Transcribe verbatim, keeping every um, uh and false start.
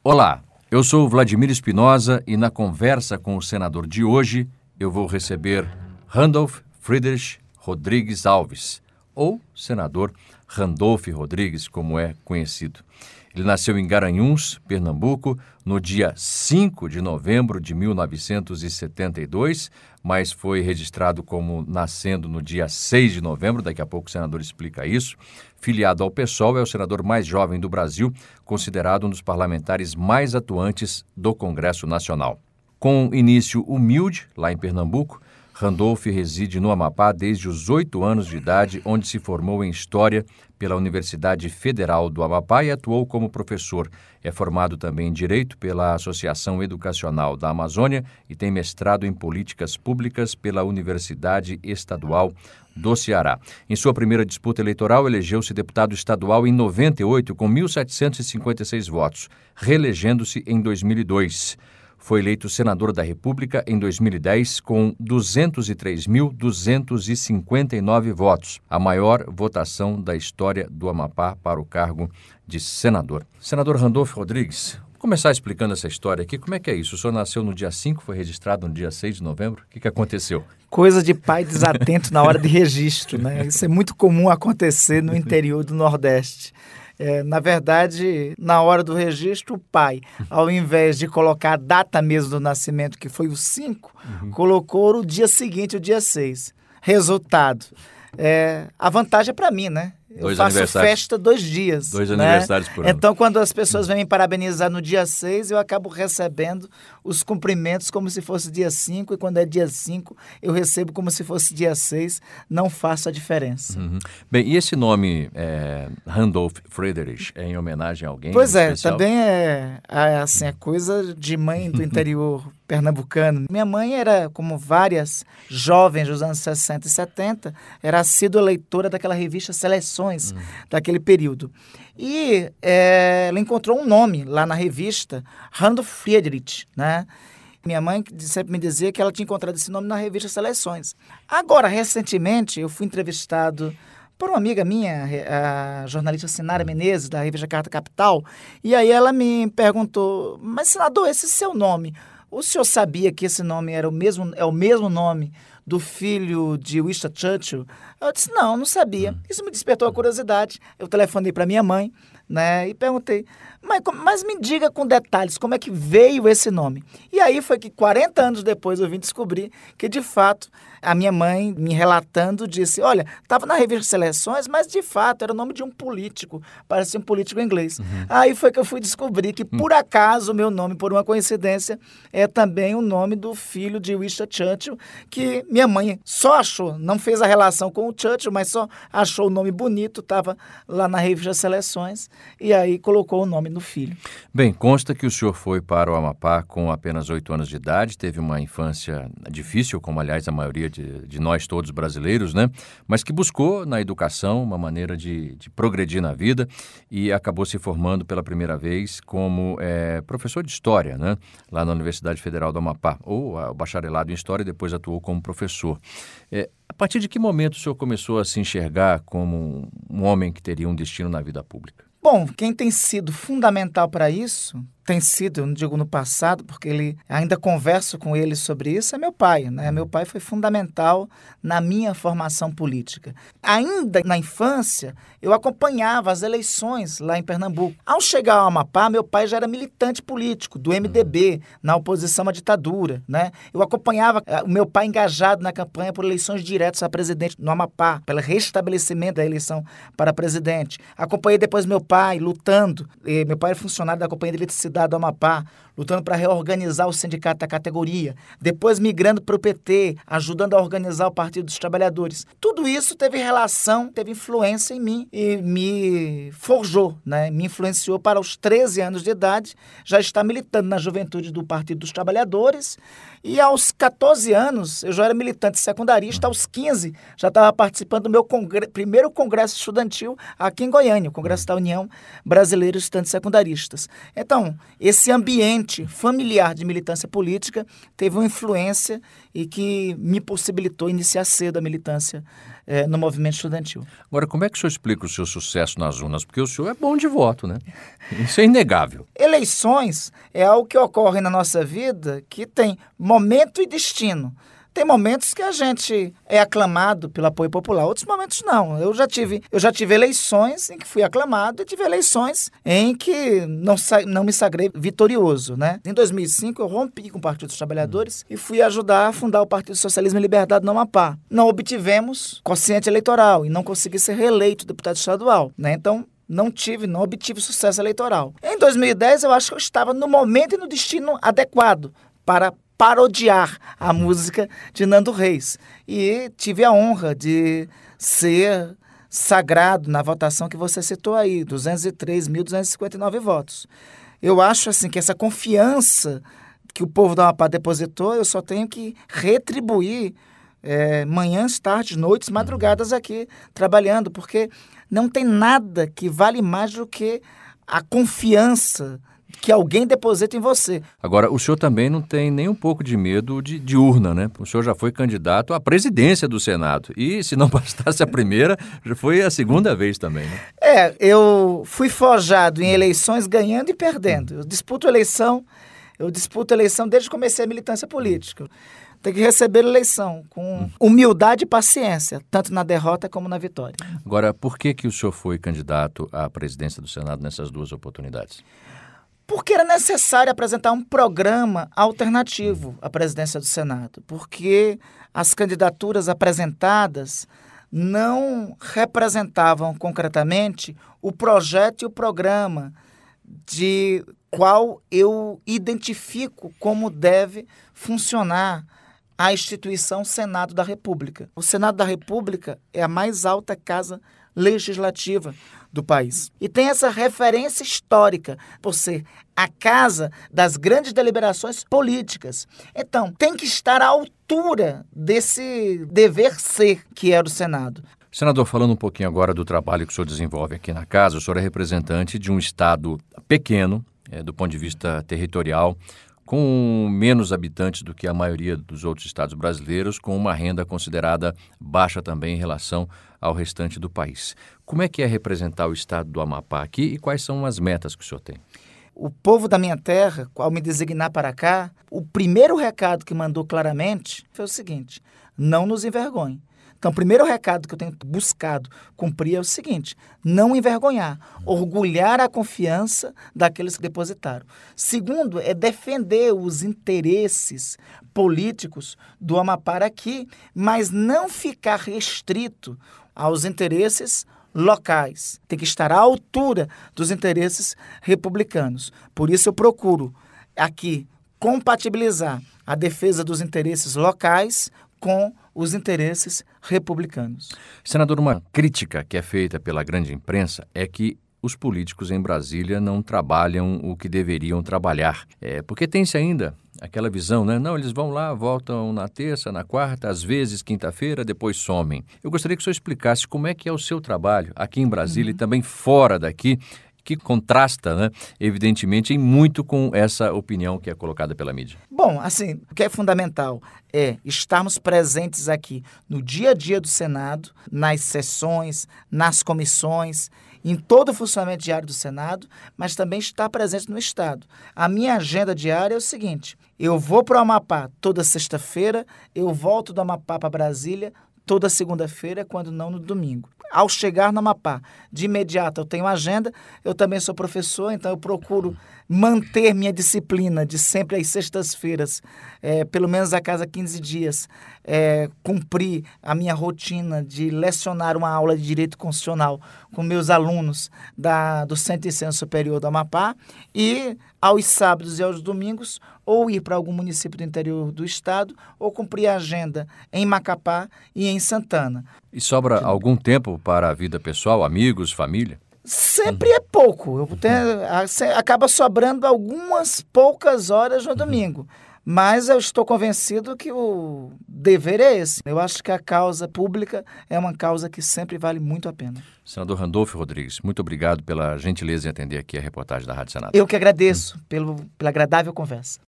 Olá, eu sou o Vladimir Espinosa e na conversa com o senador de hoje eu vou receber Randolph Friedrich Rodrigues Alves, ou senador Randolph Rodrigues, como é conhecido. Ele nasceu em Garanhuns, Pernambuco, no dia cinco de novembro de mil novecentos e setenta e dois, mas foi registrado como nascendo no dia seis de novembro, daqui a pouco o senador explica isso. Filiado ao PSOL, é o senador mais jovem do Brasil, considerado um dos parlamentares mais atuantes do Congresso Nacional. Com início humilde, lá em Pernambuco, Randolph reside no Amapá desde os oito anos de idade, onde se formou em História pela Universidade Federal do Amapá e atuou como professor. É formado também em Direito pela Associação Educacional da Amazônia e tem mestrado em Políticas Públicas pela Universidade Estadual do Ceará. Em sua primeira disputa eleitoral, elegeu-se deputado estadual em noventa e oito com mil setecentos e cinquenta e seis votos, reelegendo-se em dois mil e dois. Foi eleito senador da República em dois mil e dez com duzentos e três mil duzentos e cinquenta e nove votos, a maior votação da história do Amapá para o cargo de senador. Senador Randolph Rodrigues, vou começar explicando essa história aqui. Como é que é isso? O senhor nasceu no dia cinco, foi registrado no dia seis de novembro? O que, que aconteceu? Coisa de pai desatento na hora de registro, né? Isso é muito comum acontecer no interior do Nordeste. É, na verdade, na hora do registro, o pai, ao invés de colocar a data mesmo do nascimento, que foi o cinco, uhum. colocou o dia seguinte, o dia seis. Resultado, é, a vantagem é para mim, né? Eu dois faço festa dois dias. Dois né? aniversários por ano. Então, quando as pessoas vêm me parabenizar no dia seis, eu acabo recebendo os cumprimentos como se fosse dia cinco, e quando é dia cinco, eu recebo como se fosse dia seis. Não faço a diferença. Uhum. Bem, e esse nome, é, Randolph Friedrich, é em homenagem a alguém? Pois é, especial? Também é, é, assim, é coisa de mãe do interior pernambucano. Minha mãe era, como várias jovens dos anos sessenta e setenta, era assídua leitora daquela revista Seleções, hum. daquele período. E é, ela encontrou um nome lá na revista, Randolph Friedrich, né? Minha mãe sempre me dizia que ela tinha encontrado esse nome na revista Seleções. Agora, recentemente, eu fui entrevistado por uma amiga minha, a jornalista Sinara Menezes, da revista Carta Capital, e aí ela me perguntou, mas senador, esse seu nome, o senhor sabia que esse nome era o mesmo, é o mesmo nome do filho de Winston Churchill? Eu disse, não, não sabia. Isso me despertou a curiosidade. Eu telefonei para minha mãe, né, e perguntei, mas, mas me diga com detalhes como é que veio esse nome. E aí foi que quarenta anos depois eu vim descobrir que, de fato, a minha mãe, me relatando, disse, olha, estava na revista Seleções, mas de fato era o nome de um político, parecia um político inglês. Uhum. Aí foi que eu fui descobrir que, por acaso, o meu nome, por uma coincidência, é também o nome do filho de Winston Churchill, que minha mãe só achou, não fez a relação com o Churchill, mas só achou o nome bonito, estava lá na revista Seleções, e aí colocou o nome no filho. Bem, consta que o senhor foi para o Amapá com apenas oito anos de idade, teve uma infância difícil, como aliás a maioria de, de nós todos brasileiros, né? Mas que buscou na educação uma maneira de, de progredir na vida e acabou se formando pela primeira vez como é, professor de História, né? Lá na Universidade Federal do Amapá, ou a, o bacharelado em História, e depois atuou como professor. É, a partir de que momento o senhor começou a se enxergar como um homem que teria um destino na vida pública? Bom, quem tem sido fundamental para isso, tem sido, eu não digo no passado, porque ele ainda converso com ele sobre isso, é meu pai, né? Meu pai foi fundamental na minha formação política. Ainda na infância, eu acompanhava as eleições lá em Pernambuco. Ao chegar ao Amapá, meu pai já era militante político do M D B, na oposição à ditadura, né? Eu acompanhava o meu pai engajado na campanha por eleições diretas a presidente no Amapá, pelo restabelecimento da eleição para presidente. Acompanhei depois meu pai lutando, meu pai era funcionário da Companhia de Eletricidade do Amapá, lutando para reorganizar o sindicato da categoria, depois migrando para o P T, ajudando a organizar o Partido dos Trabalhadores. Tudo isso teve relação, teve influência em mim e me forjou, né? Me influenciou para os treze anos de idade, já estar militando na juventude do Partido dos Trabalhadores, e aos catorze anos eu já era militante secundarista, aos quinze já estava participando do meu congre- primeiro congresso estudantil aqui em Goiânia, o Congresso da União Brasileira de Estudantes Secundaristas. Então, esse ambiente familiar de militância política teve uma influência e que me possibilitou iniciar cedo a militância eh, no movimento estudantil. Agora, como é que o senhor explica o seu sucesso nas urnas? Porque o senhor é bom de voto, né? Isso é inegável. Eleições é algo que ocorre na nossa vida que tem momento e destino. Tem momentos que a gente é aclamado pelo apoio popular, outros momentos não. Eu já tive, eu já tive eleições em que fui aclamado e tive eleições em que não, não me sagrei vitorioso, né? Em dois mil e cinco, eu rompi com o Partido dos Trabalhadores e fui ajudar a fundar o Partido Socialismo e Liberdade no Amapá. Não obtivemos quociente eleitoral e não consegui ser reeleito deputado estadual, né? Então, não tive, não obtive sucesso eleitoral. Em dois mil e dez, eu acho que eu estava no momento e no destino adequado para parodiar a música de Nando Reis. E tive a honra de ser sagrado na votação que você citou aí, duzentos e três mil duzentos e cinquenta e nove votos. Eu acho assim que essa confiança que o povo do Amapá depositou, eu só tenho que retribuir é, manhãs, tardes, noites, madrugadas aqui trabalhando, porque não tem nada que vale mais do que a confiança que alguém deposita em você. Agora, o senhor também não tem nem um pouco de medo de, de urna, né? O senhor já foi candidato à presidência do Senado. E, se não bastasse a primeira, já foi a segunda vez também, né? É, eu fui forjado em eleições ganhando e perdendo. Eu disputo eleição, eu disputo eleição desde que comecei a militância política. Tem que receber eleição com humildade e paciência, tanto na derrota como na vitória. Agora, por que que o senhor foi candidato à presidência do Senado nessas duas oportunidades? Porque era necessário apresentar um programa alternativo à presidência do Senado, porque as candidaturas apresentadas não representavam concretamente o projeto e o programa de qual eu identifico como deve funcionar a instituição Senado da República. O Senado da República é a mais alta casa legislativa do país. E tem essa referência histórica por ser a casa das grandes deliberações políticas. Então, tem que estar à altura desse dever ser que é o Senado. Senador, falando um pouquinho agora do trabalho que o senhor desenvolve aqui na casa, o senhor é representante de um estado pequeno, é, do ponto de vista territorial, com menos habitantes do que a maioria dos outros estados brasileiros, com uma renda considerada baixa também em relação ao restante do país. Como é que é representar o estado do Amapá aqui e quais são as metas que o senhor tem? O povo da minha terra, ao me designar para cá, o primeiro recado que mandou claramente foi o seguinte: não nos envergonhe. Então, o primeiro recado que eu tenho buscado cumprir é o seguinte: não envergonhar, orgulhar a confiança daqueles que depositaram. Segundo, é defender os interesses políticos do Amapá aqui, mas não ficar restrito aos interesses locais. Tem que estar à altura dos interesses republicanos. Por isso eu procuro aqui compatibilizar a defesa dos interesses locais com os interesses republicanos. Senador, uma crítica que é feita pela grande imprensa é que os políticos em Brasília não trabalham o que deveriam trabalhar. É, porque tem-se ainda aquela visão, né? Não, eles vão lá, voltam na terça, na quarta, às vezes quinta-feira, depois somem. Eu gostaria que o senhor explicasse como é que é o seu trabalho aqui em Brasília uhum. e também fora daqui, que contrasta, né, evidentemente, em muito com essa opinião que é colocada pela mídia. Bom, assim, o que é fundamental é estarmos presentes aqui no dia a dia do Senado, nas sessões, nas comissões, em todo o funcionamento diário do Senado, mas também estar presente no Estado. A minha agenda diária é o seguinte: eu vou para o Amapá toda sexta-feira, eu volto do Amapá para Brasília toda segunda-feira, quando não no domingo. Ao chegar no Amapá, de imediato eu tenho agenda, eu também sou professor, então eu procuro manter minha disciplina de sempre às sextas-feiras, é, pelo menos a cada quinze dias, é, cumprir a minha rotina de lecionar uma aula de Direito Constitucional com meus alunos da, do Centro de Ensino Superior do Amapá e, aos sábados e aos domingos, ou ir para algum município do interior do estado ou cumprir a agenda em Macapá e em Santana. E sobra algum tempo para a vida pessoal, amigos, família? Sempre é pouco. Eu tenho, acaba sobrando algumas poucas horas no domingo. Mas eu estou convencido que o dever é esse. Eu acho que a causa pública é uma causa que sempre vale muito a pena. Senador Randolfo Rodrigues, muito obrigado pela gentileza em atender aqui a reportagem da Rádio Senado. Eu que agradeço pelo, pela agradável conversa.